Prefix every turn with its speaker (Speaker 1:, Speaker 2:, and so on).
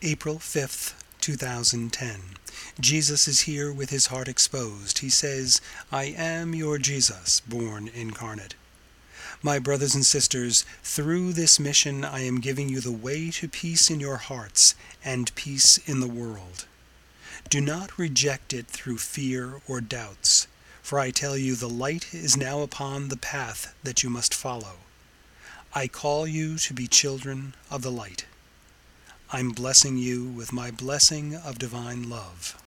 Speaker 1: April 5th, 2010. Jesus is here with his heart exposed. He says, "I am your Jesus, born incarnate." My brothers and sisters, through this mission I am giving you the way to peace in your hearts and peace in the world. Do not reject it through fear or doubts, for I tell you the light is now upon the path that you must follow. I call you to be children of the light. I'm blessing you with my blessing of divine love.